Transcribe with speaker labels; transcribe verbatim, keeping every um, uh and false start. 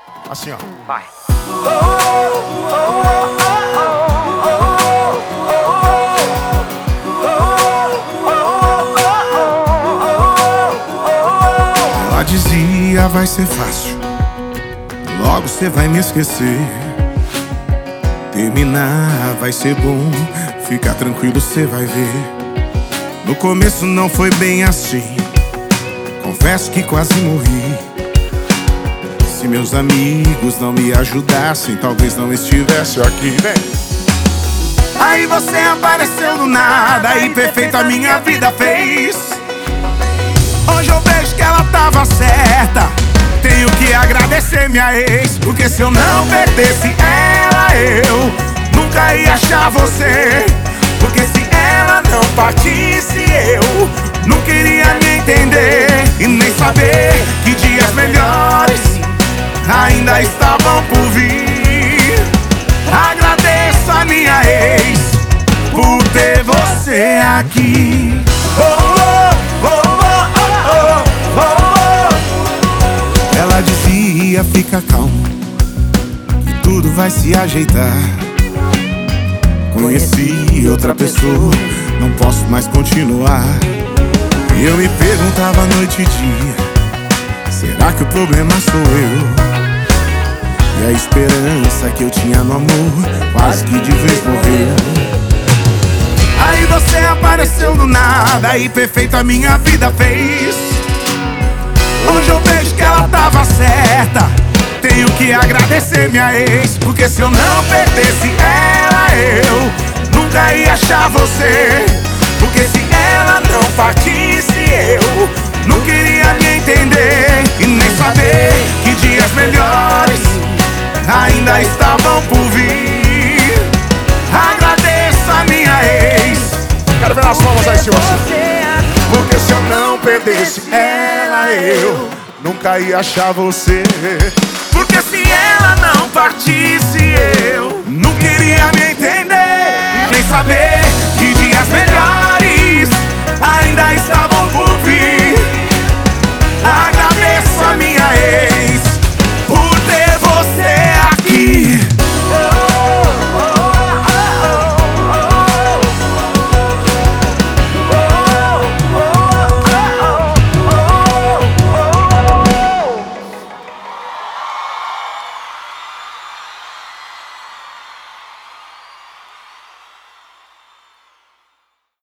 Speaker 1: Assim, ó.
Speaker 2: Vai.
Speaker 1: Ela dizia, vai ser fácil, logo cê vai me esquecer. Terminar vai ser bom, fica tranquilo, cê vai ver. No começo não foi bem assim, confesso que quase morri. Se meus amigos não me ajudassem, talvez não estivesse aqui, vem. Aí você apareceu do nada e perfeito a minha vida fez. Hoje eu vejo que ela tava certa, tenho que agradecer minha ex, porque se eu não perdesse ela, eu nunca ia achar você. Porque se ela não partisse, eu não queria me entender e nem saber que dias melhores ainda estavam por vir. Agradeço a minha ex por ter você aqui. Oh, oh, oh, oh, oh, oh, oh. Ela dizia, fica calmo, que tudo vai se ajeitar. Conheci outra pessoa, não posso mais continuar. E eu me perguntava noite e dia, será que o problema sou eu? E a esperança que eu tinha no amor quase que de vez morreu. Aí você apareceu do nada e perfeito a minha vida fez. Hoje eu vejo que ela tava certa, tenho que agradecer minha ex, porque se eu não perdesse ela, eu nunca ia achar você. Porque se ela não partisse, eu não queria me entender e nem saber que dias melhores ainda estavam por vir. Agradeço a minha ex.
Speaker 2: Quero ver as palmas aí, senhor.
Speaker 1: Porque se eu não perdesse ela, eu nunca ia achar você. Porque se ela não partisse, eu não queria me entender nem saber que dias melhores ainda estavam